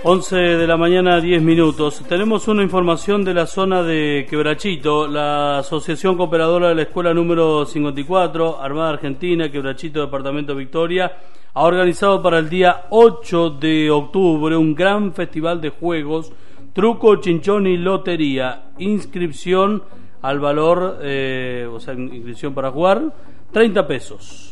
11 de la mañana, 10 minutos. Tenemos una información de la zona de Quebrachito. La Asociación Cooperadora de la Escuela número 54, Armada Argentina, Quebrachito, Departamento Victoria, ha organizado para el día 8 de octubre un gran festival de juegos, truco, chinchón y lotería. Inscripción al valor, inscripción para jugar, 30 pesos.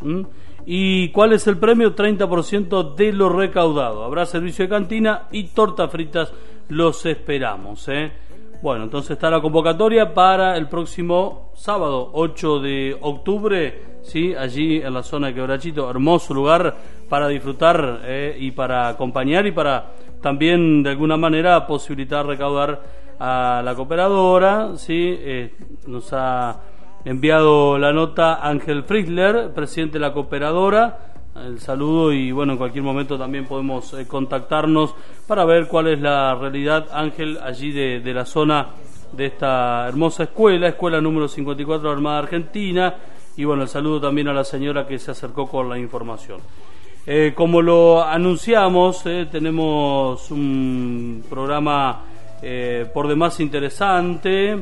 ¿Y cuál es el premio? 30% de lo recaudado. Habrá servicio de cantina y tortas fritas. Los esperamos, Bueno, entonces está la convocatoria para el próximo sábado, 8 de octubre, ¿sí? Allí en la zona de Quebrachito. Hermoso lugar para disfrutar y para acompañar y para también de alguna manera posibilitar recaudar a la cooperadora, ¿sí? Nos ha enviado la nota Ángel Fritzler, presidente de la cooperadora. El saludo y bueno, en cualquier momento también podemos contactarnos para ver cuál es la realidad, Ángel, allí de la zona de esta hermosa escuela número 54 de Armada Argentina. Y bueno, el saludo también a la señora que se acercó con la información. Como lo anunciamos, tenemos un programa por demás interesante,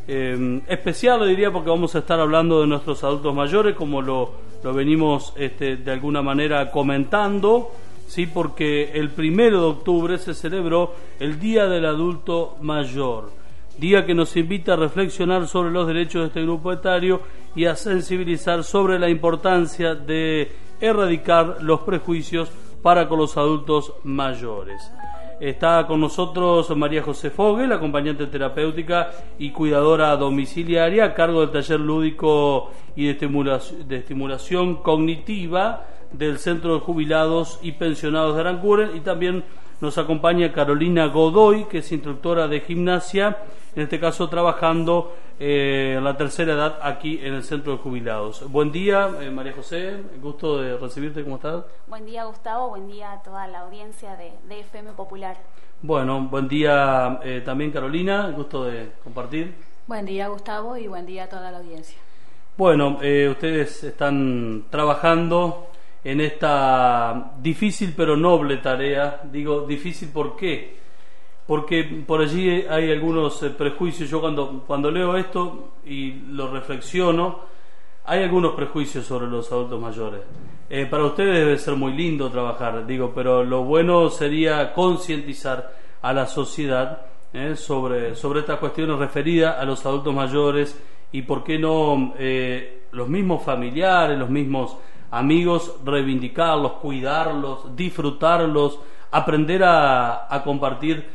especial, diría, porque vamos a estar hablando de nuestros adultos mayores, como lo venimos de alguna manera comentando, sí, porque el 1 de octubre se celebró el Día del Adulto Mayor, día que nos invita a reflexionar sobre los derechos de este grupo etario y a sensibilizar sobre la importancia de erradicar los prejuicios para con los adultos mayores. Está con nosotros María José Fogel, acompañante terapéutica y cuidadora domiciliaria a cargo del taller lúdico y de estimulación cognitiva del Centro de Jubilados y Pensionados de Arancuren, y también nos acompaña Carolina Godoy, que es instructora de gimnasia, en este caso trabajando en la tercera edad aquí en el Centro de Jubilados. Buen día, María José, gusto de recibirte, ¿cómo estás? Buen día, Gustavo, buen día a toda la audiencia de FM Popular. Bueno, buen día también Carolina, gusto de compartir. Buen día, Gustavo, y buen día a toda la audiencia. Bueno, ustedes están trabajando en esta difícil pero noble tarea. Digo difícil, ¿por qué? Porque por allí hay algunos prejuicios. Yo cuando leo esto y lo reflexiono, hay algunos prejuicios sobre los adultos mayores. Para ustedes debe ser muy lindo trabajar, pero lo bueno sería concientizar a la sociedad sobre estas cuestiones referidas a los adultos mayores, y por qué no los mismos familiares, los mismos amigos, reivindicarlos, cuidarlos, disfrutarlos, aprender a compartir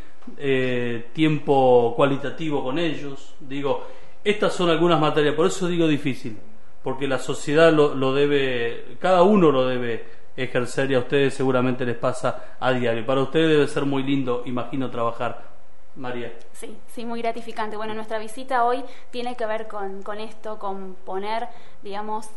tiempo cualitativo con ellos. Estas son algunas materias, por eso digo difícil, porque la sociedad lo debe, cada uno lo debe ejercer, y a ustedes seguramente les pasa a diario. Para ustedes debe ser muy lindo, imagino, trabajar. María. Sí, muy gratificante. Bueno, nuestra visita hoy tiene que ver con esto, con poner, digamos,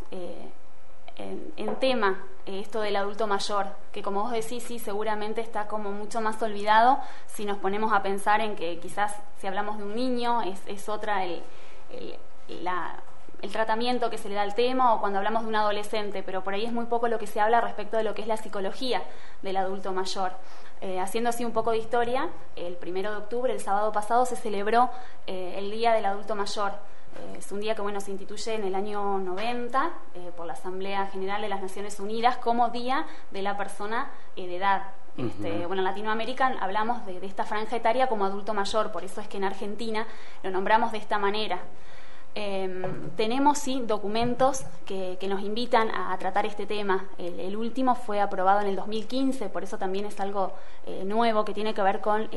en tema esto del adulto mayor, que como vos decís, sí, seguramente está como mucho más olvidado si nos ponemos a pensar en que quizás si hablamos de un niño es otra el tratamiento que se le da al tema, o cuando hablamos de un adolescente, pero por ahí es muy poco lo que se habla respecto de lo que es la psicología del adulto mayor. Haciendo así un poco de historia, el 1 de octubre, el sábado pasado, se celebró el Día del Adulto Mayor. Es un día que se instituye en el año 90 por la Asamblea General de las Naciones Unidas como Día de la Persona de Edad. En Latinoamérica hablamos de esta franja etaria como adulto mayor, por eso es que en Argentina lo nombramos de esta manera. Tenemos documentos que nos invitan a tratar este tema. El último fue aprobado en el 2015, por eso también es algo nuevo que tiene que ver con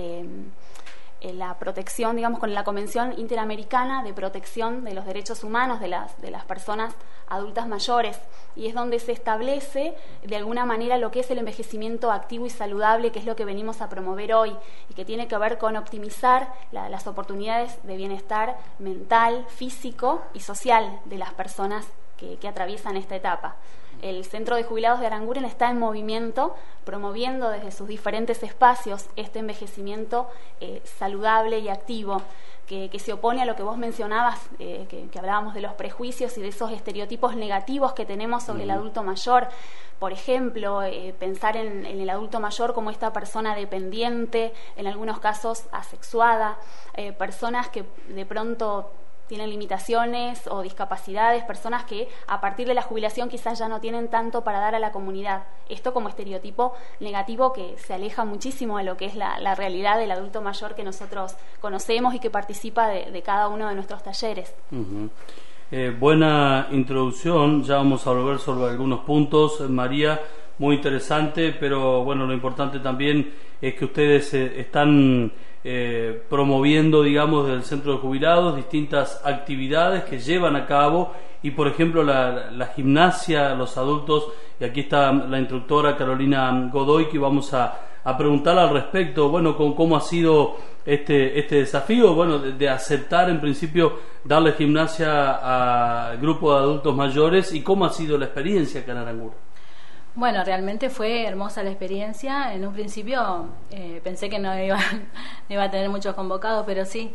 la protección, con la Convención Interamericana de Protección de los Derechos Humanos de las personas adultas mayores, y es donde se establece de alguna manera lo que es el envejecimiento activo y saludable, que es lo que venimos a promover hoy, y que tiene que ver con optimizar las oportunidades de bienestar mental, físico y social de las personas que atraviesan esta etapa. El Centro de Jubilados de Aranguren está en movimiento, promoviendo desde sus diferentes espacios este envejecimiento saludable y activo, que se opone a lo que vos mencionabas, que hablábamos de los prejuicios y de esos estereotipos negativos que tenemos sobre el adulto mayor. Por ejemplo, pensar en el adulto mayor como esta persona dependiente, en algunos casos asexuada, personas que de pronto tienen limitaciones o discapacidades, personas que a partir de la jubilación quizás ya no tienen tanto para dar a la comunidad. Esto como estereotipo negativo que se aleja muchísimo de lo que es la realidad del adulto mayor que nosotros conocemos y que participa de cada uno de nuestros talleres. Buena introducción, ya vamos a volver sobre algunos puntos, María, muy interesante, pero bueno, lo importante también es que ustedes están promoviendo, digamos, desde el Centro de Jubilados distintas actividades que llevan a cabo y, por ejemplo, la gimnasia, los adultos, y aquí está la instructora Carolina Godoy, que vamos a preguntarle al respecto, bueno, cómo ha sido este desafío, bueno, de aceptar en principio darle gimnasia al grupo de adultos mayores y cómo ha sido la experiencia acá en Aranguren. Bueno, realmente fue hermosa la experiencia. En un principio pensé que no iba a tener muchos convocados, pero sí,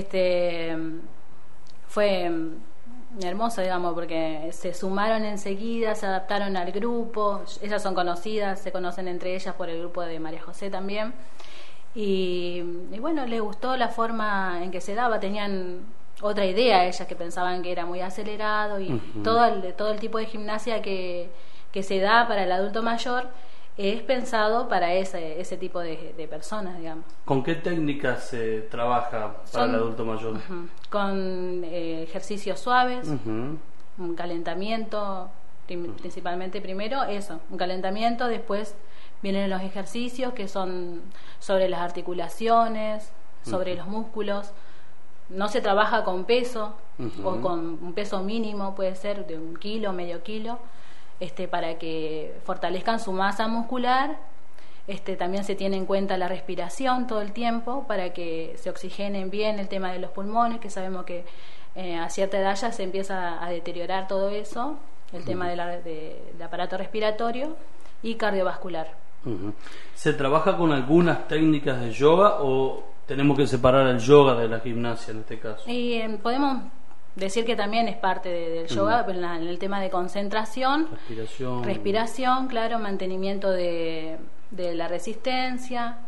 fue hermoso, digamos, porque se sumaron enseguida, se adaptaron al grupo. Ellas son conocidas, se conocen entre ellas por el grupo de María José también. Y bueno, les gustó la forma en que se daba. Tenían otra idea ellas, que pensaban que era muy acelerado y todo el tipo de gimnasia que se da para el adulto mayor es pensado para ese tipo de personas, digamos. ¿Con qué técnicas se trabaja para el adulto mayor? Con ejercicios suaves, un calentamiento, principalmente primero eso, un calentamiento, después vienen los ejercicios que son sobre las articulaciones, sobre los músculos. No se trabaja con peso o con un peso mínimo, puede ser de 1 kilo, medio kilo, para que fortalezcan su masa muscular. También se tiene en cuenta la respiración todo el tiempo para que se oxigenen bien el tema de los pulmones, que sabemos que a cierta edad ya se empieza a deteriorar todo eso, el tema del aparato respiratorio y cardiovascular. ¿Se trabaja con algunas técnicas de yoga o tenemos que separar el yoga de la gimnasia en este caso? Y podemos decir que también es parte del yoga, pero en el tema de concentración, respiración, claro, mantenimiento de la resistencia,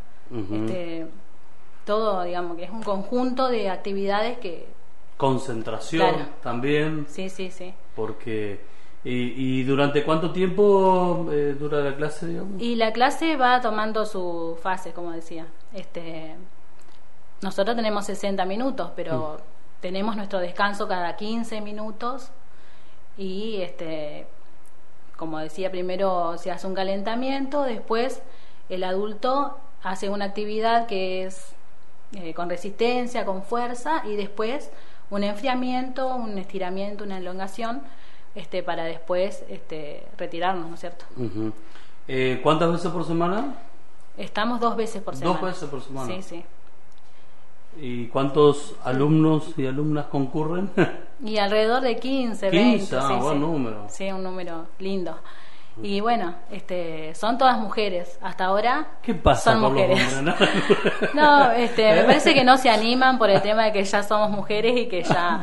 todo, digamos, que es un conjunto de actividades que... Concentración, claro. También. Sí. Porque... ¿Y durante cuánto tiempo dura la clase, digamos? Y la clase va tomando sus fases, como decía. Nosotros tenemos 60 minutos, pero tenemos nuestro descanso cada 15 minutos y como decía, primero se hace un calentamiento, después el adulto hace una actividad que es con resistencia, con fuerza, y después un enfriamiento, un estiramiento, una elongación, para después retirarnos, ¿no es cierto? ¿Cuántas veces por semana? Estamos 2 veces por semana. 2 veces por semana. Sí. ¿Y cuántos alumnos y alumnas concurren? Y alrededor de 15, 20. Buen número. Sí, un número lindo. Y bueno, son todas mujeres. Hasta ahora ¿qué pasa son con mujeres. Los hombres? No, me parece que no se animan por el tema de que ya somos mujeres y que ya...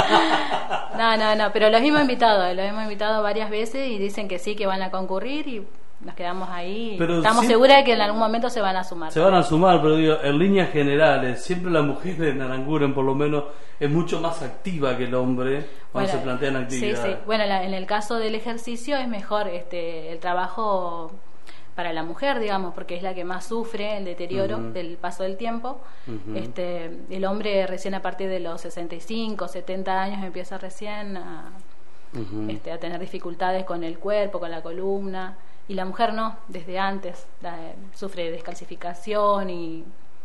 No, pero los hemos invitado varias veces y dicen que sí, que van a concurrir y nos quedamos ahí. Pero estamos seguras de que en algún momento se van a sumar. Se van a sumar, pero digo, en líneas generales, siempre la mujer en Aranguren, por lo menos, es mucho más activa que el hombre cuando se plantean actividades. Sí. Bueno, en el caso del ejercicio es mejor el trabajo para la mujer, digamos, porque es la que más sufre el deterioro del paso del tiempo. El hombre recién a partir de los 65, 70 años empieza recién a tener dificultades con el cuerpo, con la columna. Y la mujer no, desde antes sufre descalcificación y...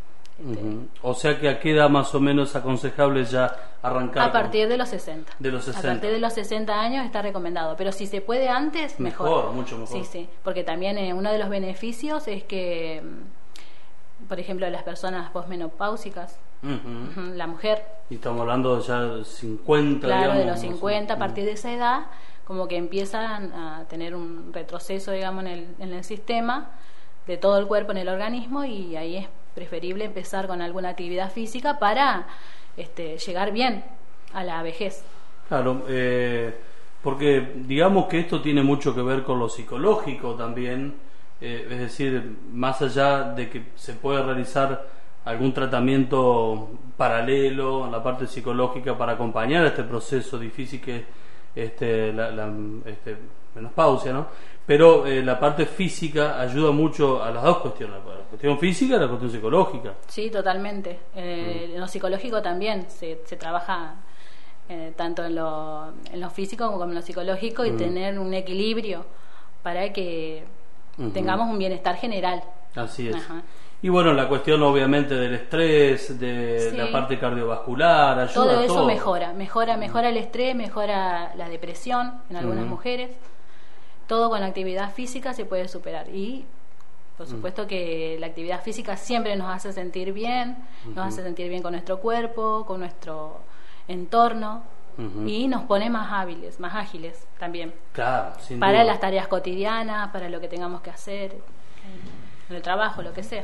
O sea que a qué edad más o menos aconsejable ya arrancar. A partir de los 60. De los 60. A partir de los 60 años está recomendado, pero si se puede antes, mejor. Mucho mejor. Sí, porque también uno de los beneficios es que, por ejemplo, las personas posmenopáusicas, la mujer... Y estamos hablando ya de 50, claro, digamos, de los 50, a partir de esa edad como que empiezan a tener un retroceso, digamos, en el sistema de todo el cuerpo, en el organismo, y ahí es preferible empezar con alguna actividad física para llegar bien a la vejez. Claro, porque digamos que esto tiene mucho que ver con lo psicológico también, es decir, más allá de que se puede realizar algún tratamiento paralelo en la parte psicológica para acompañar este proceso difícil que es la menopausia, ¿no? Pero la parte física ayuda mucho a las dos cuestiones, la cuestión física y la cuestión psicológica. Sí, totalmente. En lo psicológico también se trabaja tanto en lo físico como en lo psicológico, y tener un equilibrio para que tengamos un bienestar general. Así es. Ajá. Y bueno, la cuestión obviamente del estrés, de la parte cardiovascular, ayuda todo a eso todo. mejora el estrés, mejora la depresión en algunas mujeres. Todo con la actividad física se puede superar, y por supuesto que la actividad física siempre nos hace sentir bien, nos hace sentir bien con nuestro cuerpo, con nuestro entorno, y nos pone más hábiles, más ágiles también. Claro, sin para duda. las tareas cotidianas, para lo que tengamos que hacer en el trabajo, lo que sea.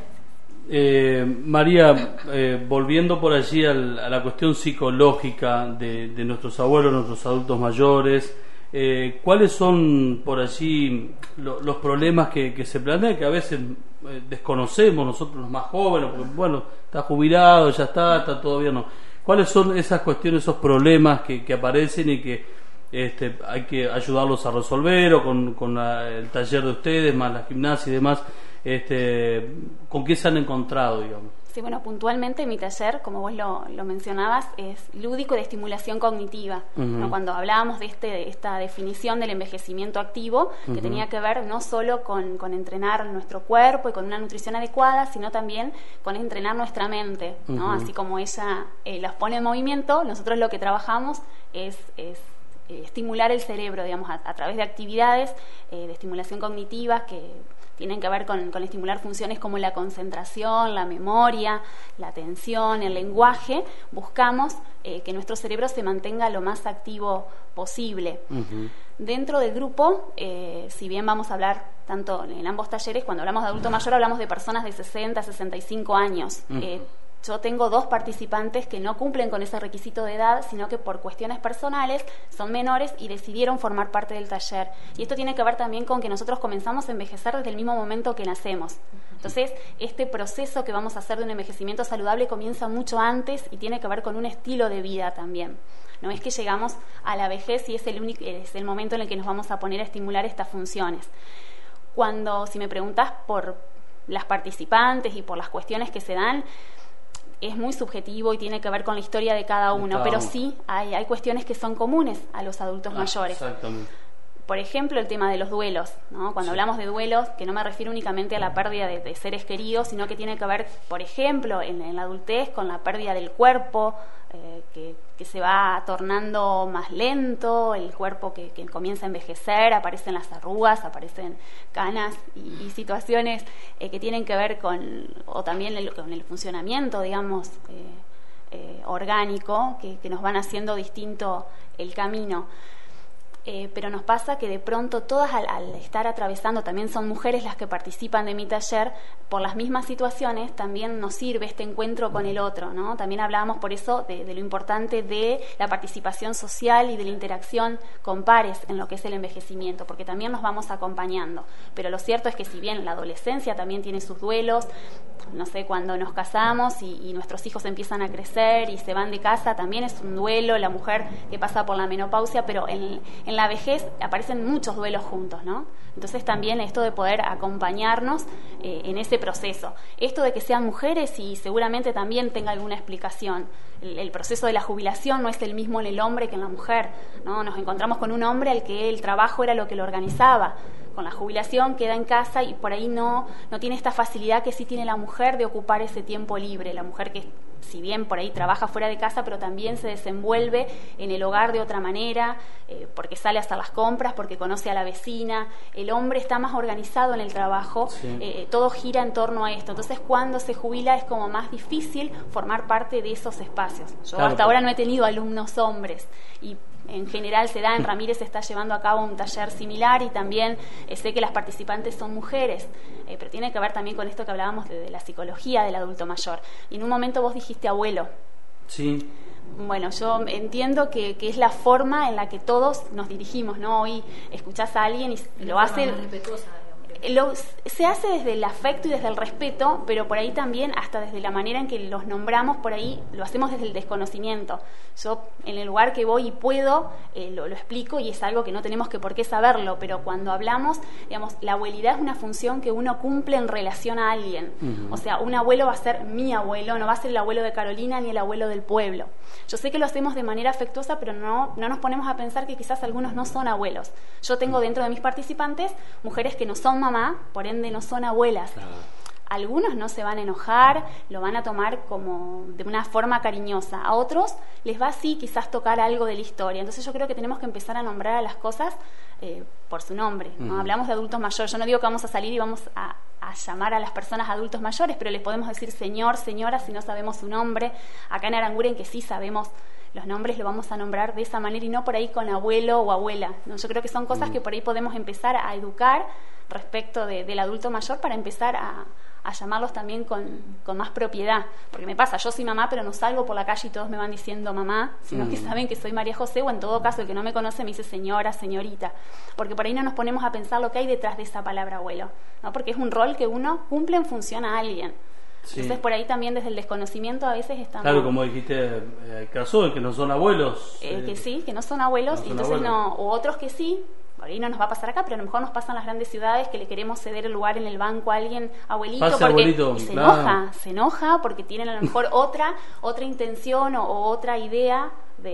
María, volviendo por allí a la cuestión psicológica de nuestros abuelos, nuestros adultos mayores, ¿cuáles son por allí los problemas que se plantean, que a veces desconocemos nosotros los más jóvenes, porque bueno, está jubilado, ya está todo bien, ¿no? ¿Cuáles son esas cuestiones, esos problemas que aparecen y que hay que ayudarlos a resolver, o con el taller de ustedes, más la gimnasia y demás? ¿Con qué se han encontrado, digamos? Sí, bueno, puntualmente mi taller, como vos lo mencionabas, es lúdico de estimulación cognitiva, ¿no? Cuando hablábamos de esta definición del envejecimiento activo, que tenía que ver no solo con entrenar nuestro cuerpo y con una nutrición adecuada, sino también con entrenar nuestra mente, ¿no? Así como ella los pone en movimiento, nosotros lo que trabajamos es estimular el cerebro, digamos, a través de actividades de estimulación cognitiva que tienen que ver con estimular funciones como la concentración, la memoria, la atención, el lenguaje. Buscamos que nuestro cerebro se mantenga lo más activo posible. Dentro del grupo, si bien vamos a hablar tanto en ambos talleres, cuando hablamos de adulto mayor hablamos de personas de 60 a 65 años. Yo tengo 2 participantes que no cumplen con ese requisito de edad, sino que por cuestiones personales son menores y decidieron formar parte del taller. Y esto tiene que ver también con que nosotros comenzamos a envejecer desde el mismo momento que nacemos. Entonces, este proceso que vamos a hacer de un envejecimiento saludable comienza mucho antes y tiene que ver con un estilo de vida también. No es que llegamos a la vejez y es el momento en el que nos vamos a poner a estimular estas funciones. Si me preguntás por las participantes y por las cuestiones que se dan, es muy subjetivo y tiene que ver con la historia de cada uno, pero sí hay cuestiones que son comunes a los adultos mayores. Exactamente. Por ejemplo, el tema de los duelos, ¿no? Cuando hablamos de duelos, que no me refiero únicamente a la pérdida de seres queridos, sino que tiene que ver, por ejemplo, en la adultez, con la pérdida del cuerpo, que se va tornando más lento, el cuerpo que comienza a envejecer, aparecen las arrugas, aparecen canas y situaciones que tienen que ver o también con el funcionamiento, digamos, orgánico, que nos van haciendo distinto el camino. Pero nos pasa que de pronto todas al estar atravesando, también son mujeres las que participan de mi taller, por las mismas situaciones también nos sirve este encuentro con el otro, ¿no? También hablábamos por eso de lo importante de la participación social y de la interacción con pares en lo que es el envejecimiento, porque también nos vamos acompañando. Pero lo cierto es que si bien la adolescencia también tiene sus duelos, no sé, cuando nos casamos y nuestros hijos empiezan a crecer y se van de casa, también es un duelo, la mujer que pasa por la menopausia, pero en la vejez aparecen muchos duelos juntos, ¿no? Entonces también esto de poder acompañarnos en ese proceso. Esto de que sean mujeres y seguramente también tenga alguna explicación. El proceso de la jubilación no es el mismo en el hombre que en la mujer, ¿no? Nos encontramos con un hombre al que el trabajo era lo que lo organizaba. Con la jubilación queda en casa y por ahí no tiene esta facilidad que sí tiene la mujer de ocupar ese tiempo libre. La mujer que, si bien por ahí trabaja fuera de casa, pero también se desenvuelve en el hogar de otra manera, porque sale a hacer las compras, porque conoce a la vecina. El hombre está más organizado en el trabajo, sí. Todo gira en torno a esto. Entonces, cuando se jubila es como más difícil formar parte de esos espacios. Yo hasta ahora no he tenido alumnos hombres y en general se da. En Ramírez se está llevando a cabo un taller similar y también sé que las participantes son mujeres, pero tiene que ver también con esto que hablábamos de la psicología del adulto mayor. Y en un momento vos dijiste abuelo. Sí. Bueno, yo entiendo que es la forma en la que todos nos dirigimos, ¿no? Hoy escuchás a alguien y lo hace... Se hace desde el afecto y desde el respeto, pero por ahí también hasta desde la manera en que los nombramos, por ahí lo hacemos desde el desconocimiento. Yo en el lugar que voy y puedo, lo explico y es algo que no tenemos que por qué saberlo, pero cuando hablamos, digamos, la abuelidad es una función que uno cumple en relación a alguien. Uh-huh. O sea, un abuelo va a ser mi abuelo, no va a ser el abuelo de Carolina ni el abuelo del pueblo. Yo sé que lo hacemos de manera afectuosa, pero no nos ponemos a pensar que quizás algunos no son abuelos. Yo tengo dentro de mis participantes mujeres que no son mamá, por ende no son abuelas. Claro. Algunos no se van a enojar, lo van a tomar como de una forma cariñosa. A otros les va así quizás tocar algo de la historia. Entonces yo creo que tenemos que empezar a nombrar a las cosas por su nombre, ¿no? Uh-huh. Hablamos de adultos mayores. Yo no digo que vamos a salir y vamos a llamar a las personas adultos mayores, pero les podemos decir señor, señora, si no sabemos su nombre. Acá en Aranguren, que sí sabemos los nombres, lo vamos a nombrar de esa manera y no por ahí con abuelo o abuela, ¿no? Yo creo que son cosas que por ahí podemos empezar a educar respecto del adulto mayor para empezar a llamarlos también con más propiedad, porque me pasa, yo soy mamá pero no salgo por la calle y todos me van diciendo mamá, sino que saben que soy María José, o en todo caso el que no me conoce me dice señora, señorita, porque por ahí no nos ponemos a pensar lo que hay detrás de esa palabra abuelo, ¿no? Porque es un rol que uno cumple en función a alguien. Sí. Entonces por ahí también desde el desconocimiento a veces estamos... Claro, como dijiste, el caso de que no son abuelos. Que sí, que no son abuelos, y entonces no, o otros que sí. Por ahí no nos va a pasar acá, pero a lo mejor nos pasa en las grandes ciudades que le queremos ceder el lugar en el banco a alguien, abuelito, pase, porque abuelito, y se claro. se enoja porque tienen a lo mejor otra intención o otra idea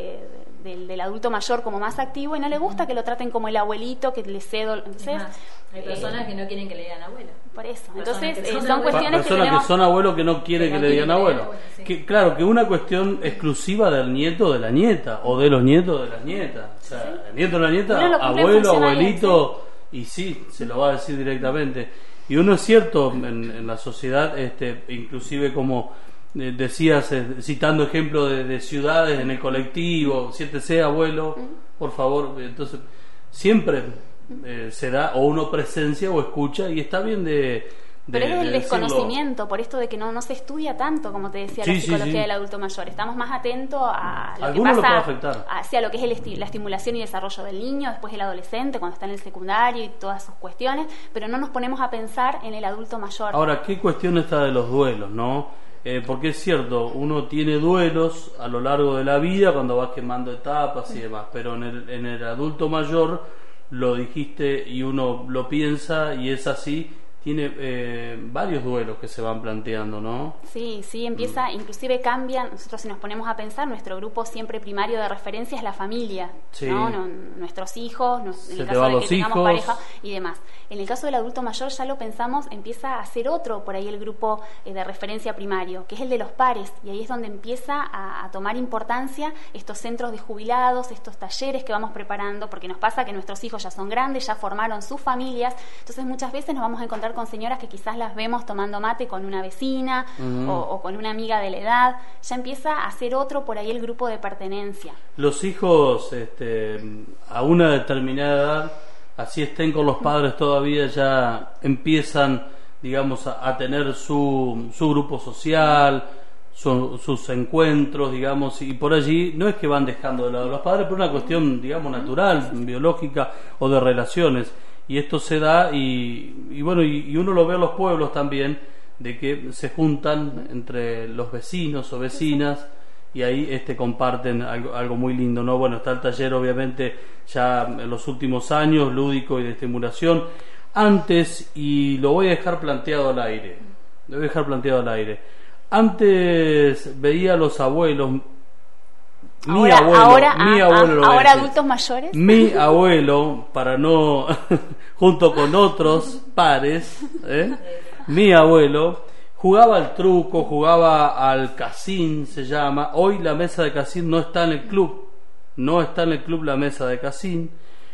del adulto mayor como más activo y no le gusta que lo traten como el abuelito, que le cedo. Entonces, hay personas que no quieren que le digan abuelo. Por eso. Entonces, son cuestiones que tenemos... que son abuelos que no quieren que le digan abuelo. Sí. Que, claro, que una cuestión exclusiva del nieto o de la nieta, o de los nietos de las nietas. O sea, sí. El nieto o la nieta, abuelo, abuelito, y sí, se lo va a decir directamente. Y uno es cierto, en la sociedad, inclusive como decías, citando ejemplos de ciudades en el colectivo, siéntese abuelo, por favor. Entonces, siempre se da o uno presencia o escucha, y está bien pero es el desconocimiento, por esto de que no se estudia tanto, como te decía, la psicología del adulto mayor. Estamos más atentos a lo que pasa, hacia lo que es la estimulación y desarrollo del niño, después el adolescente, cuando está en el secundario y todas sus cuestiones, pero no nos ponemos a pensar en el adulto mayor. Ahora, ¿qué cuestión está de los duelos, no? Porque es cierto, uno tiene duelos a lo largo de la vida cuando vas quemando etapas y demás, pero en el adulto mayor, lo dijiste y uno lo piensa y es así, tiene varios duelos que se van planteando, ¿no? Sí, empieza, inclusive cambia. Nosotros, si nos ponemos a pensar, nuestro grupo siempre primario de referencia es la familia, sí. ¿no? Nuestros hijos, en el caso de que tengamos pareja y demás. En el caso del adulto mayor ya lo pensamos, empieza a ser otro por ahí el grupo de referencia primario, que es el de los pares, y ahí es donde empieza a tomar importancia estos centros de jubilados, estos talleres que vamos preparando, porque nos pasa que nuestros hijos ya son grandes, ya formaron sus familias, entonces muchas veces nos vamos a encontrar con señoras que quizás las vemos tomando mate con una vecina o con una amiga de la edad. Ya empieza a ser otro por ahí el grupo de pertenencia. Los hijos a una determinada edad, así estén con los padres todavía, ya empiezan, digamos, a tener su grupo social, sus encuentros, digamos, y por allí no es que van dejando de lado a los padres por una cuestión, digamos, natural, biológica o de relaciones. Y esto se da y bueno, y uno lo ve en los pueblos también, de que se juntan entre los vecinos o vecinas y ahí comparten algo muy lindo, ¿no? Bueno, está el taller obviamente ya en los últimos años, lúdico y de estimulación. Antes, y lo voy a dejar planteado al aire, antes veía a los abuelos. Ahora adultos mayores. Mi abuelo, para no, junto con otros pares, mi abuelo jugaba al truco, jugaba al casín, se llama. Hoy la mesa de casín no está en el club, la mesa de casín,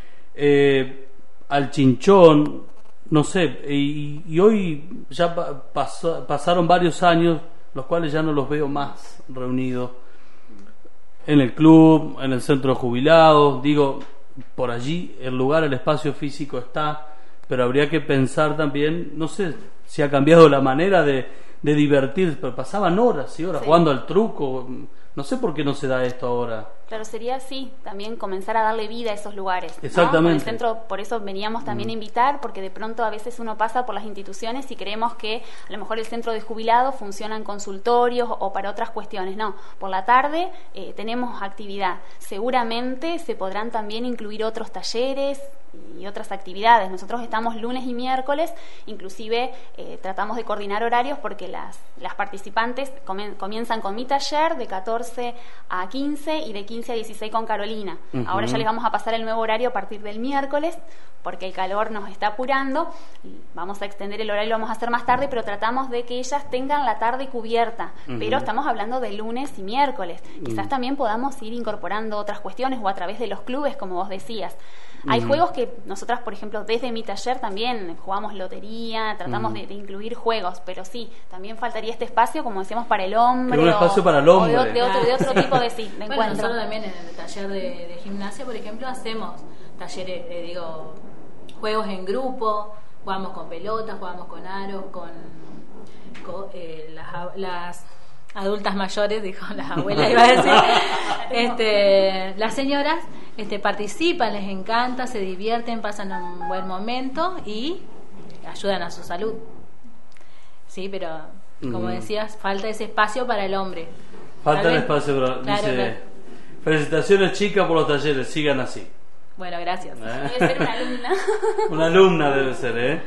al chinchón, no sé, y hoy ya pasaron varios años, los cuales ya no los veo más reunidos. en el club, en el centro de jubilados, digo, por allí el lugar, el espacio físico está, pero habría que pensar también, no sé si ha cambiado la manera de divertirse, pero pasaban horas y horas jugando al truco, no sé por qué no se da esto ahora. Claro, sería así, también comenzar a darle vida a esos lugares, ¿no? Exactamente. Con el centro, por eso veníamos también a invitar, porque de pronto a veces uno pasa por las instituciones y creemos que a lo mejor el centro de jubilados funciona en consultorios o para otras cuestiones. No, por la tarde tenemos actividad. Seguramente se podrán también incluir otros talleres y otras actividades. Nosotros estamos lunes y miércoles, inclusive tratamos de coordinar horarios porque las participantes comienzan con mi taller de 14 a 15 y de 15 a 16 con Carolina. Ahora ya les vamos a pasar el nuevo horario a partir del miércoles porque el calor nos está apurando y vamos a extender el horario, lo vamos a hacer más tarde, pero tratamos de que ellas tengan la tarde cubierta, pero estamos hablando de lunes y miércoles. Quizás también podamos ir incorporando otras cuestiones o a través de los clubes, como vos decías. Hay juegos que nosotras, por ejemplo, desde mi taller también jugamos lotería, tratamos de incluir juegos, pero sí, también faltaría este espacio, como decíamos, para el hombre. Un espacio para el hombre. O de otro tipo de encuentro. Bueno, nosotros también en el taller de gimnasia, por ejemplo, hacemos talleres, juegos en grupo, jugamos con pelotas, jugamos con aros, con las adultas mayores, dijo las abuelas, iba a decir, las señoras participan, les encanta, se divierten, pasan un buen momento y ayudan a su salud. Sí, pero como decías, falta ese espacio para el hombre. Falta el espacio para... Claro, dice, claro. Felicitaciones, chicas, por los talleres, sigan así. Bueno, gracias. Debe ser una alumna. Una alumna debe ser,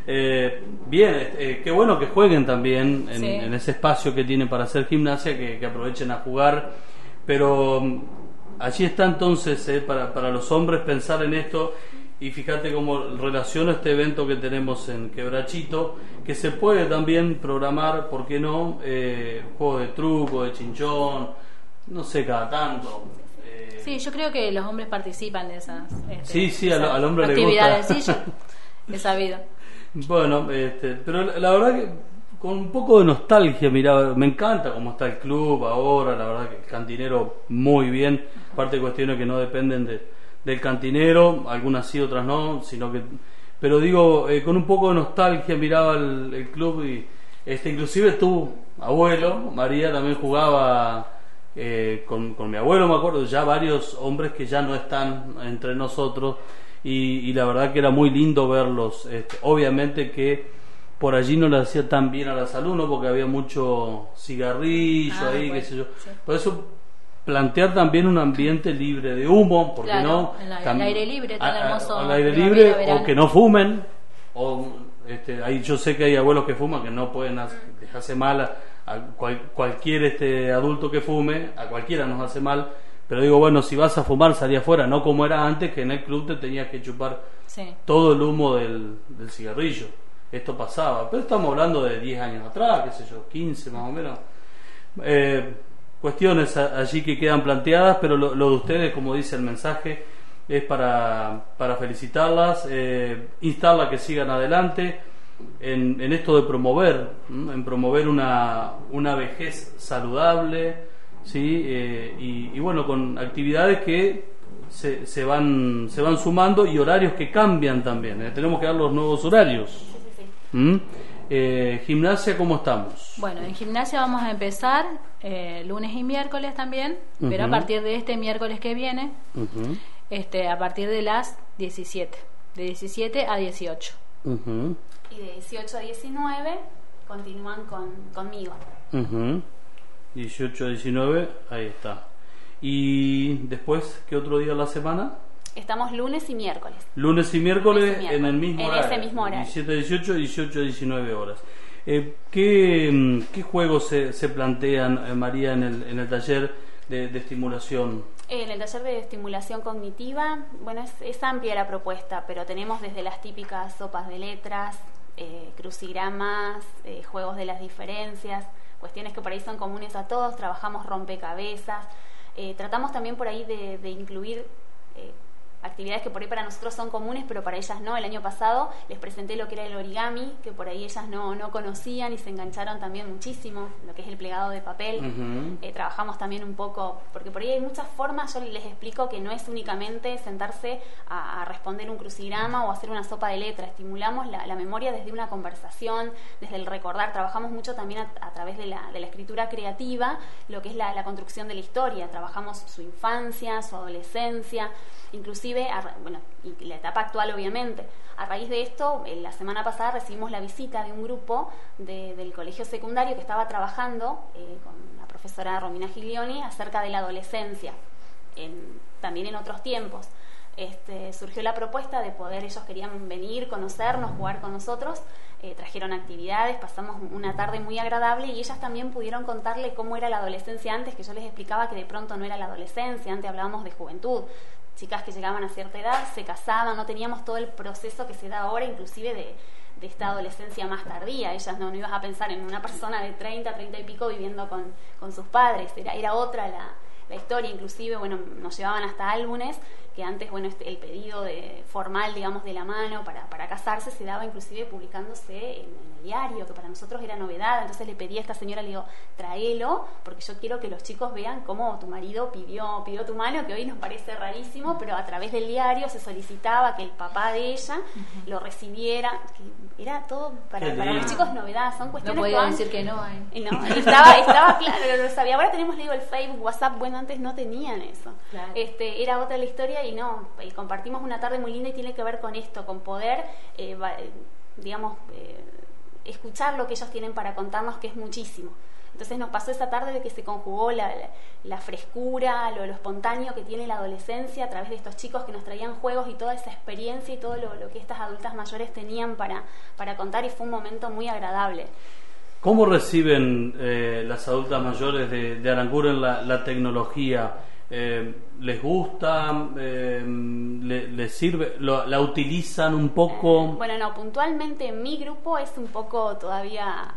bien, qué bueno que jueguen también en ese espacio que tienen para hacer gimnasia, que aprovechen a jugar, pero allí está entonces para los hombres pensar en esto. Y fíjate cómo relaciona este evento que tenemos en Quebrachito, que se puede también programar, ¿por qué no? Juegos de truco, de chinchón, no sé, cada tanto. Sí, yo creo que los hombres participan de esas sí, al hombre actividades, le gusta. Sí, yo he sabido. Bueno, pero la verdad que con un poco de nostalgia, mirá, me encanta cómo está el club ahora, la verdad que el cantinero muy bien, aparte de cuestiones que no dependen del cantinero, algunas sí, otras no, pero digo, con un poco de nostalgia miraba el club y inclusive tu abuelo, María, también jugaba con mi abuelo, me acuerdo, ya varios hombres que ya no están entre nosotros y la verdad que era muy lindo verlos. Obviamente que por allí no le hacía tan bien a la salud, ¿no? Porque había mucho cigarrillo ahí, bueno, qué sé yo. Sí. Por eso plantear también un ambiente libre de humo, porque claro, no al aire libre, tan hermoso, al aire libre, o que no fumen, o ahí yo sé que hay abuelos que fuman que no pueden dejarse mal a cualquier adulto que fume, a cualquiera nos hace mal, pero digo, bueno, si vas a fumar salí afuera, no como era antes, que en el club te tenías que chupar todo el humo del cigarrillo. Esto pasaba, pero estamos hablando de 10 años atrás, qué sé yo, 15 más o menos. Cuestiones allí que quedan planteadas, pero lo de ustedes, como dice el mensaje, es para felicitarlas, instarlas que sigan adelante en esto de promover, en promover una vejez saludable, ¿sí? Y bueno, con actividades que se van sumando y horarios que cambian también, tenemos que dar los nuevos horarios. Gimnasia, ¿cómo estamos? Bueno, en gimnasia vamos a empezar lunes y miércoles también, pero a partir de este miércoles que viene, a partir de las 17, de 17 a 18. Y de 18 a 19 continúan conmigo. 18 a 19, ahí está. Y después, ¿qué otro día de la semana? Estamos lunes y miércoles. Lunes y miércoles en el mismo horario. Ese mismo horario. 17 a 18, 18 a 19 horas. ¿Qué juegos se plantean, María, en el taller de estimulación? En el taller de estimulación cognitiva, bueno, es amplia la propuesta, pero tenemos desde las típicas sopas de letras, crucigramas, juegos de las diferencias, cuestiones que por ahí son comunes a todos, trabajamos rompecabezas, tratamos también por ahí de incluir actividades que por ahí para nosotros son comunes, pero para ellas no. El año pasado les presenté lo que era el origami, que por ahí ellas no conocían y se engancharon también muchísimo, lo que es el plegado de papel. Trabajamos también un poco, porque por ahí hay muchas formas, yo les explico que no es únicamente sentarse a responder un crucigrama o hacer una sopa de letra, estimulamos la memoria desde una conversación, desde el recordar, trabajamos mucho también a través de la escritura creativa, lo que es la construcción de la historia, trabajamos su infancia, su adolescencia, inclusive, y la etapa actual obviamente. A raíz de esto, la semana pasada recibimos la visita de un grupo del colegio secundario que estaba trabajando con la profesora Romina Giglioni acerca de la adolescencia, también en otros tiempos. Surgió la propuesta de poder, ellos querían venir, conocernos, jugar con nosotros, trajeron actividades, pasamos una tarde muy agradable y ellas también pudieron contarle cómo era la adolescencia antes, que yo les explicaba que de pronto no era la adolescencia, antes hablábamos de juventud, chicas que llegaban a cierta edad, se casaban, no teníamos todo el proceso que se da ahora, inclusive de esta adolescencia más tardía. Ellas no ibas a pensar en una persona de 30 y pico viviendo con sus padres, era otra la historia, inclusive, nos llevaban hasta álbumes que antes, el pedido formal, digamos, de la mano para casarse se daba inclusive publicándose en el diario, que para nosotros era novedad. Entonces le pedí a esta señora, le digo, tráelo, porque yo quiero que los chicos vean cómo tu marido pidió tu mano, que hoy nos parece rarísimo, pero a través del diario se solicitaba que el papá de ella lo recibiera, que era todo para los chicos novedad, son cuestiones. No podía decir que no hay. No, estaba claro, lo sabía. Ahora tenemos, le digo, el Facebook, WhatsApp, antes no tenían eso. Claro. Era otra la historia y compartimos una tarde muy linda y tiene que ver con esto, con poder, escuchar lo que ellos tienen para contarnos, que es muchísimo. Entonces nos pasó esa tarde de que se conjugó la frescura, lo espontáneo que tiene la adolescencia a través de estos chicos que nos traían juegos y toda esa experiencia y todo lo que estas adultas mayores tenían para contar, y fue un momento muy agradable. ¿Cómo reciben las adultas mayores de Aranguren la tecnología? ¿Les gusta? ¿Les sirve? ¿La utilizan un poco? Puntualmente en mi grupo es un poco todavía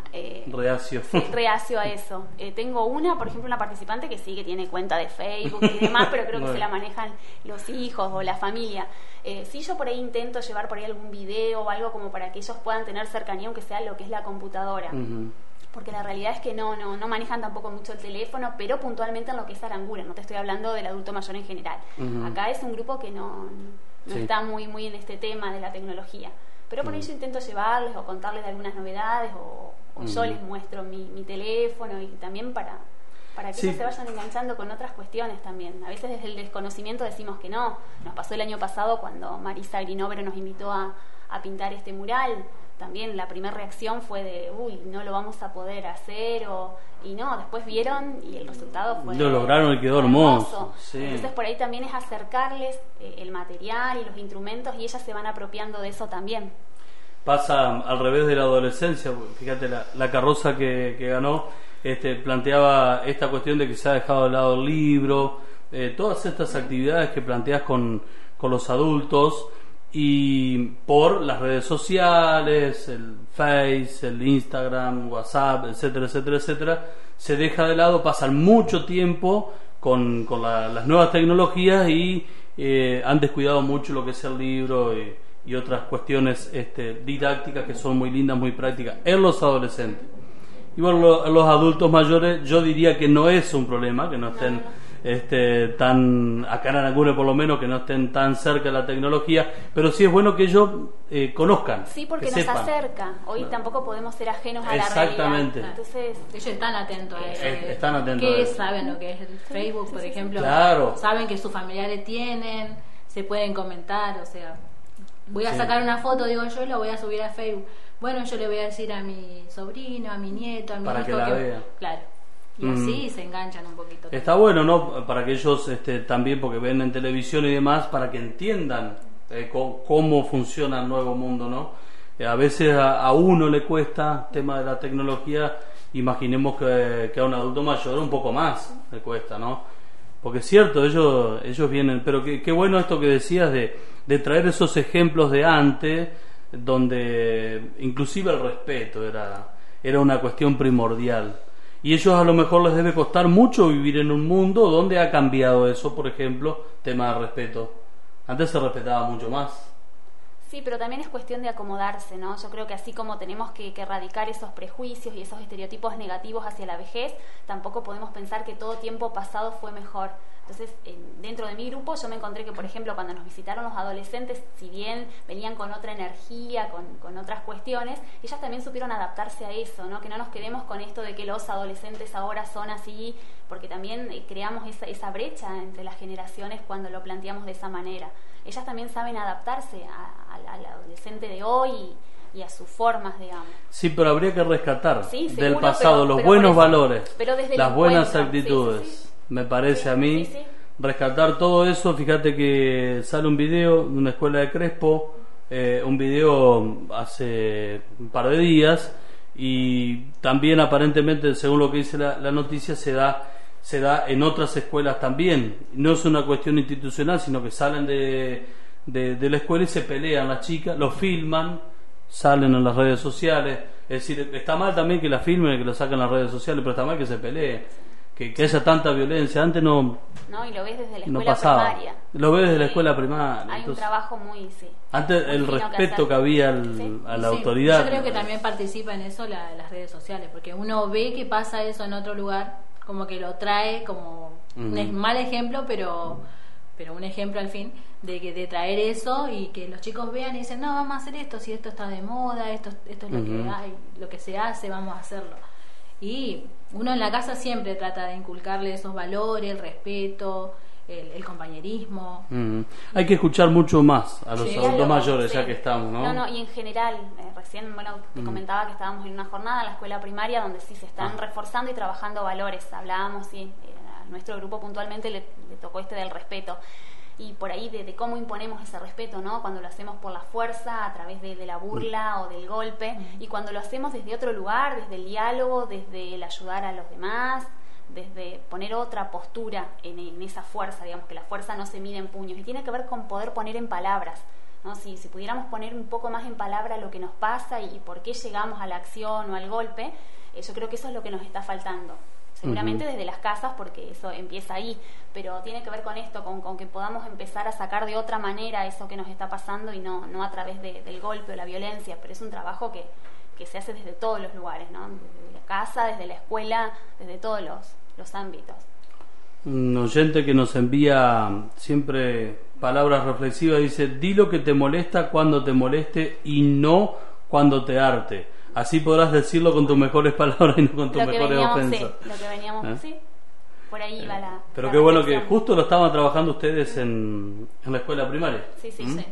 reacio a eso. Tengo por ejemplo, una participante que sí, que tiene cuenta de Facebook y demás, pero creo que se la manejan los hijos o la familia. Sí, yo por ahí intento llevar por ahí algún video o algo como para que ellos puedan tener cercanía, aunque sea lo que es la computadora. Porque la realidad es que no manejan tampoco mucho el teléfono, pero puntualmente en lo que es Aranguren, no te estoy hablando del adulto mayor en general. Acá es un grupo que no está muy en este tema de la tecnología, pero por eso intento llevarles o contarles de algunas novedades o yo les muestro mi teléfono, y también para que ellos se vayan enganchando con otras cuestiones también. A veces desde el desconocimiento decimos que no. Nos pasó el año pasado cuando Marisa Grinovero nos invitó a pintar este mural. También la primera reacción fue de, no lo vamos a poder hacer, y no, después vieron y el resultado fue... Lo lograron y quedó hermoso. Sí. Entonces por ahí también es acercarles el material y los instrumentos, y ellas se van apropiando de eso también. Pasa al revés de la adolescencia. Fíjate, la carroza que ganó planteaba esta cuestión de que se ha dejado de lado el libro, todas estas actividades que planteas con los adultos, y por las redes sociales, el Face, el Instagram, WhatsApp, etcétera, se deja de lado, pasan mucho tiempo con las nuevas tecnologías y han descuidado mucho lo que es el libro y otras cuestiones didácticas que son muy lindas, muy prácticas en los adolescentes. Y bueno, los adultos mayores, yo diría que no es un problema que no estén tan, acá en Aranguren por lo menos, que no estén tan cerca de la tecnología, pero sí es bueno que ellos conozcan. Sí, porque nos sepan. Acerca. Hoy tampoco podemos ser ajenos a Exactamente. La realidad. Entonces, ellos están atentos a eso. Están atentos a eso. Saben lo que es el Facebook, por ejemplo. Claro. Saben que sus familiares tienen, se pueden comentar, o sea, voy a sacar una foto, digo yo, y la voy a subir a Facebook. Bueno, yo le voy a decir a mi sobrino, a mi nieto, a mi para hijo que la vea. Claro. Y así se enganchan un poquito. Está bueno, ¿no? Para que ellos también, porque ven en televisión y demás, para que entiendan cómo funciona el nuevo mundo, ¿no? A veces a uno le cuesta el tema de la tecnología, imaginemos que a un adulto mayor un poco más le cuesta, ¿no? Porque es cierto, ellos vienen, pero qué bueno esto que decías de traer esos ejemplos de antes, donde inclusive el respeto era una cuestión primordial. Y ellos a lo mejor les debe costar mucho vivir en un mundo donde ha cambiado eso, por ejemplo, tema de respeto. Antes se respetaba mucho más. Sí, pero también es cuestión de acomodarse, ¿no? Yo creo que así como tenemos que erradicar esos prejuicios y esos estereotipos negativos hacia la vejez, tampoco podemos pensar que todo tiempo pasado fue mejor. Entonces, dentro de mi grupo yo me encontré que, por ejemplo, cuando nos visitaron los adolescentes, si bien venían con otra energía, con otras cuestiones, ellas también supieron adaptarse a eso, ¿no? Que no nos quedemos con esto de que los adolescentes ahora son así, porque también creamos esa brecha entre las generaciones cuando lo planteamos de esa manera. Ellas también saben adaptarse al adolescente de hoy y a sus formas, digamos. Sí, pero habría que rescatar seguro, del pasado los buenos valores, pero desde las buenas encuentro, actitudes. Sí. Me parece a mí, rescatar todo eso. Fíjate que sale un video de una escuela de Crespo, un video hace un par de días, y también aparentemente, según lo que dice la noticia, se da en otras escuelas también. No es una cuestión institucional, sino que salen de la escuela y se pelean las chicas, lo filman, salen en las redes sociales. Es decir, está mal también que la filmen, que lo saquen en las redes sociales, pero está mal que se peleen, que haya tanta violencia. Antes no, y lo ves desde la no escuela pasaba. primaria. Lo ves desde la escuela primaria. Hay Entonces, un trabajo muy, antes muy el fino respeto que había a la autoridad. Yo creo que también participa en eso las redes sociales, porque uno ve que pasa eso en otro lugar, como que lo trae como un mal ejemplo, pero un ejemplo al fin de traer eso, y que los chicos vean y dicen, no, vamos a hacer esto, si esto está de moda, esto es lo que hay, lo que se hace, vamos a hacerlo. Y uno en la casa siempre trata de inculcarle esos valores, el respeto, el compañerismo. Hay que escuchar mucho más a los adultos mayores, sí. Ya que estamos, ¿no? No, y en general, recién, te comentaba que estábamos en una jornada en la escuela primaria donde sí se están reforzando y trabajando valores. Hablábamos, a nuestro grupo puntualmente le tocó del respeto. Y por ahí de cómo imponemos ese respeto, ¿no? Cuando lo hacemos por la fuerza, a través de la burla o del golpe, y cuando lo hacemos desde otro lugar, desde el diálogo, desde el ayudar a los demás, desde poner otra postura en esa fuerza, digamos, que la fuerza no se mide en puños, y tiene que ver con poder poner en palabras, ¿no? Si pudiéramos poner un poco más en palabra lo que nos pasa y por qué llegamos a la acción o al golpe, yo creo que eso es lo que nos está faltando. Seguramente desde las casas, porque eso empieza ahí, pero tiene que ver con esto, con que podamos empezar a sacar de otra manera eso que nos está pasando, y no a través del golpe o la violencia. Pero es un trabajo que se hace desde todos los lugares, ¿no? Desde la casa, desde la escuela, desde todos los ámbitos. Un oyente que nos envía siempre palabras reflexivas dice: di lo que te molesta cuando te moleste y no cuando te harte. Así podrás decirlo con tus mejores palabras y no con tus mejores ofensas. Sí, lo que veníamos, sí. Por ahí va la. Pero la qué bueno reflexión. que justo lo estaban trabajando ustedes en la escuela primaria. Sí.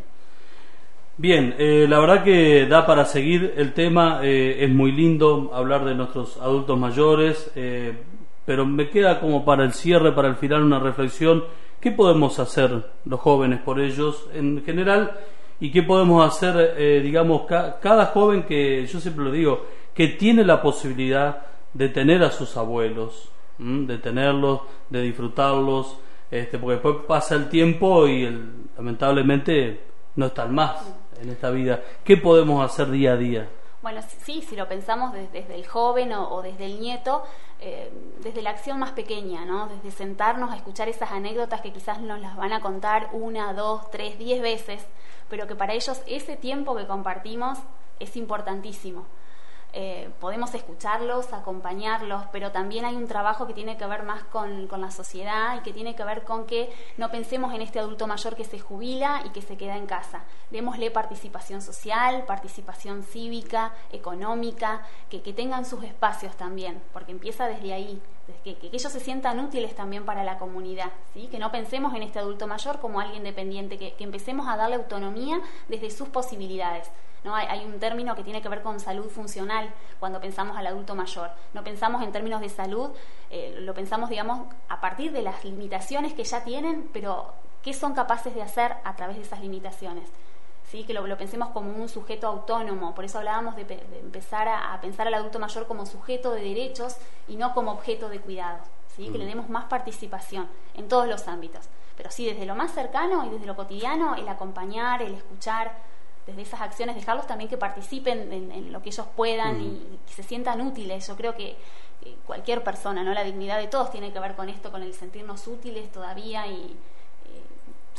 Bien, la verdad que da para seguir el tema. Es muy lindo hablar de nuestros adultos mayores, pero me queda como para el cierre, para el final, una reflexión. ¿Qué podemos hacer los jóvenes por ellos en general? ¿Y qué podemos hacer, digamos, cada joven que, yo siempre lo digo, que tiene la posibilidad de tener a sus abuelos, de tenerlos, de disfrutarlos, porque después pasa el tiempo y lamentablemente no están más en esta vida? ¿Qué podemos hacer día a día? Bueno, sí, si lo pensamos desde el joven o desde el nieto, desde la acción más pequeña, ¿no? Desde sentarnos a escuchar esas anécdotas que quizás nos las van a contar 1, 2, 3, 10 veces, pero que para ellos ese tiempo que compartimos es importantísimo. Podemos escucharlos, acompañarlos, pero también hay un trabajo que tiene que ver más con la sociedad, y que tiene que ver con que no pensemos en este adulto mayor que se jubila y que se queda en casa. Démosle participación social, participación cívica, económica, que tengan sus espacios también, porque empieza desde ahí, desde que ellos se sientan útiles también para la comunidad, ¿sí? Que no pensemos en este adulto mayor como alguien dependiente, que empecemos a darle autonomía desde sus posibilidades, ¿no? Hay un término que tiene que ver con salud funcional cuando pensamos al adulto mayor. No pensamos en términos de salud, lo pensamos, digamos, a partir de las limitaciones que ya tienen, pero ¿qué son capaces de hacer a través de esas limitaciones? ¿Sí? Que lo pensemos como un sujeto autónomo. Por eso hablábamos de empezar a pensar al adulto mayor como sujeto de derechos y no como objeto de cuidado, ¿sí? Que le demos más participación en todos los ámbitos, pero sí desde lo más cercano y desde lo cotidiano, el acompañar, el escuchar, desde esas acciones, dejarlos también que participen en lo que ellos puedan y que se sientan útiles. Yo creo que cualquier persona, ¿no? La dignidad de todos tiene que ver con esto, con el sentirnos útiles todavía y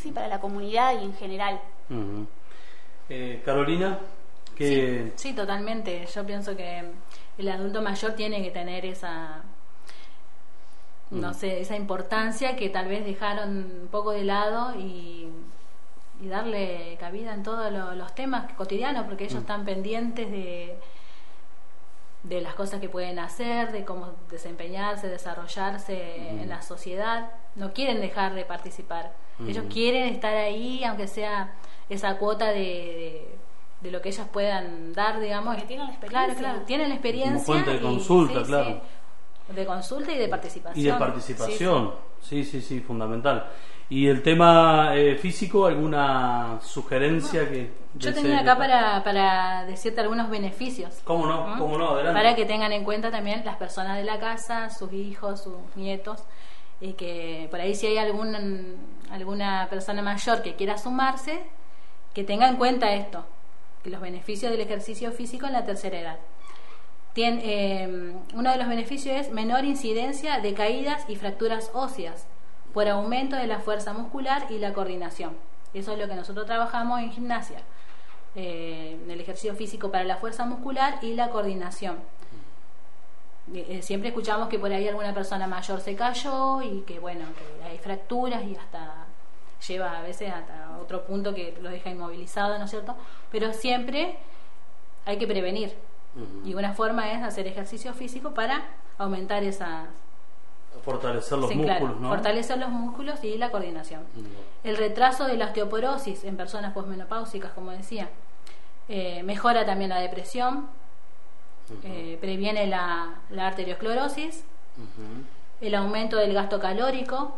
sí, para la comunidad y en general. Carolina, que sí, totalmente. Yo pienso que el adulto mayor tiene que tener esa, no sé, esa importancia que tal vez dejaron un poco de lado y darle cabida en todos los temas cotidianos, porque ellos están pendientes de las cosas que pueden hacer, de cómo desempeñarse, desarrollarse en la sociedad. No quieren dejar de participar. Ellos quieren estar ahí, aunque sea esa cuota de lo que ellas puedan dar, digamos. Porque tienen la experiencia. Claro, tienen la experiencia. como fuente de consulta, claro. Sí, de consulta y de participación. Y de participación, sí, fundamental. Y el tema físico, ¿alguna sugerencia que yo tenía acá para decirte algunos beneficios? ¿Cómo no? Adelante. Para que tengan en cuenta también las personas de la casa, sus hijos, sus nietos, y que por ahí si hay alguna persona mayor que quiera sumarse, que tenga en cuenta esto, que los beneficios del ejercicio físico en la tercera edad. Uno de los beneficios es menor incidencia de caídas y fracturas óseas por aumento de la fuerza muscular y la coordinación. Eso es lo que nosotros trabajamos en gimnasia, el ejercicio físico para la fuerza muscular y la coordinación. Siempre escuchamos que por ahí alguna persona mayor se cayó y que bueno, que hay fracturas y hasta lleva a veces hasta otro punto que lo deja inmovilizado, ¿no es cierto? Pero siempre hay que prevenir. Y una forma es hacer ejercicio físico para aumentar esas... Fortalecer los músculos, claro, ¿no? Fortalecer los músculos y la coordinación. El retraso de la osteoporosis en personas posmenopáusicas, como decía, mejora también la depresión, previene la arteriosclerosis, el aumento del gasto calórico,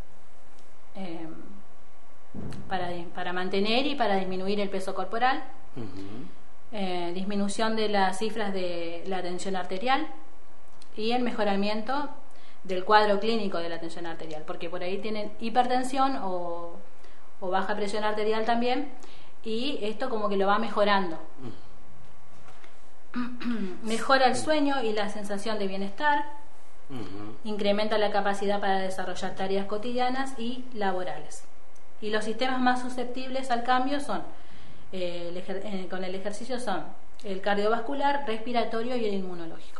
para mantener y para disminuir el peso corporal, disminución de las cifras de la tensión arterial y el mejoramiento del cuadro clínico de la tensión arterial, porque por ahí tienen hipertensión o baja presión arterial también, y esto como que lo va mejorando. Mejora el sueño y la sensación de bienestar, incrementa la capacidad para desarrollar tareas cotidianas y laborales. Y los sistemas más susceptibles al cambio son, con el ejercicio son el cardiovascular, respiratorio y el inmunológico.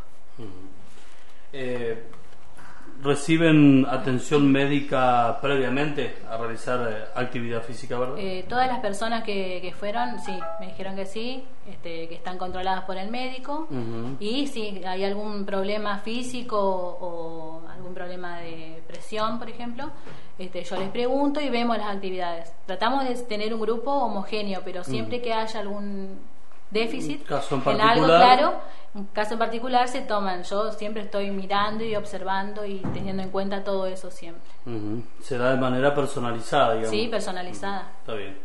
¿Reciben atención médica previamente a realizar actividad física, verdad? Todas las personas que fueron, sí, me dijeron que sí, que están controladas por el médico, y si hay algún problema físico o algún problema de presión, por ejemplo, yo les pregunto y vemos las actividades. Tratamos de tener un grupo homogéneo, pero siempre que haya algún déficit en algo, claro, un caso en particular se toman. Yo siempre estoy mirando y observando y teniendo en cuenta todo eso siempre. Será de manera personalizada, digamos. Sí, personalizada. Está bien.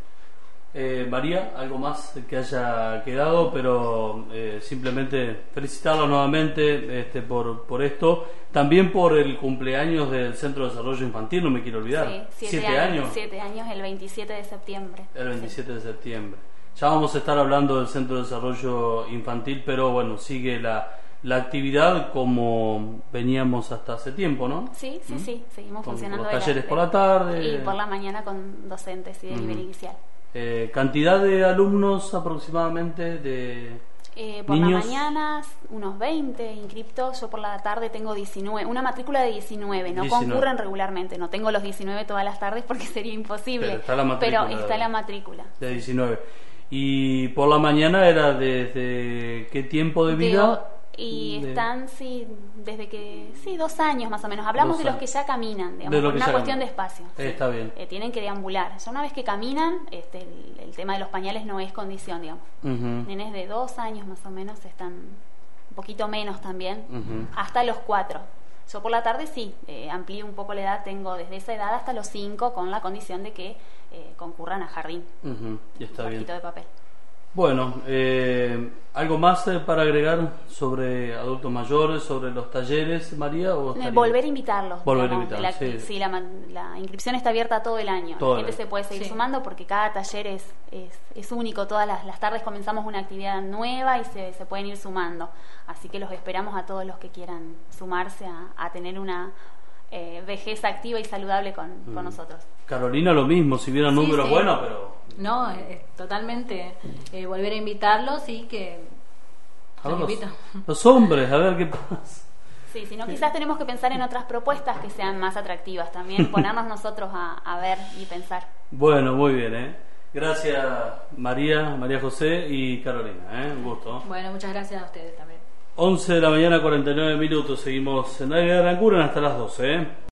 María, algo más que haya quedado, pero simplemente felicitarla nuevamente por esto, también por el cumpleaños del Centro de Desarrollo Infantil, no me quiero olvidar. Sí, 7 años. 7 años, el 27 de septiembre. El 27 de septiembre. Ya vamos a estar hablando del Centro de Desarrollo Infantil, pero bueno, sigue la actividad como veníamos hasta hace tiempo, ¿no? Sí, seguimos funcionando. Con los talleres por la tarde. Y por la mañana con docentes y de nivel inicial. ¿Cantidad de alumnos aproximadamente por niños? la mañana unos 20 inscriptos, yo por la tarde tengo 19, una matrícula de 19, no 19. Concurren regularmente, no tengo los 19 todas las tardes porque sería imposible, pero está la matrícula. De 19. ¿Y por la mañana era desde qué tiempo de vida? Están, desde que, 2 años más o menos. Hablamos de los que ya caminan, digamos, por una cuestión de espacio. Está bien. Tienen que deambular. Ya una vez que caminan, el tema de los pañales no es condición, digamos. Nenes de 2 años más o menos están un poquito menos también, hasta los 4. Yo por la tarde amplío un poco la edad, tengo desde esa edad hasta los 5 con la condición de que concurran a jardín. Y está bien. De papel. Bueno, ¿algo más para agregar sobre adultos mayores, sobre los talleres, María? Volver a invitarlos. Volver a invitarlos, sí, la inscripción está abierta todo el año. La gente se puede seguir sumando porque cada taller es único. Todas las tardes comenzamos una actividad nueva y se pueden ir sumando. Así que los esperamos a todos los que quieran sumarse a tener una vejez activa y saludable con nosotros. Carolina, lo mismo, si vieran números sí. buenos, pero... No, totalmente. Volver a invitarlos y que... A ver, los hombres, a ver qué pasa. Sí, si no, quizás tenemos que pensar en otras propuestas que sean más atractivas también, ponernos nosotros a ver y pensar. Bueno, muy bien, Gracias María José y Carolina, un gusto. Bueno, muchas gracias a ustedes también. 11 de la mañana, 49 minutos, seguimos en Aire de Arancuren hasta las 12,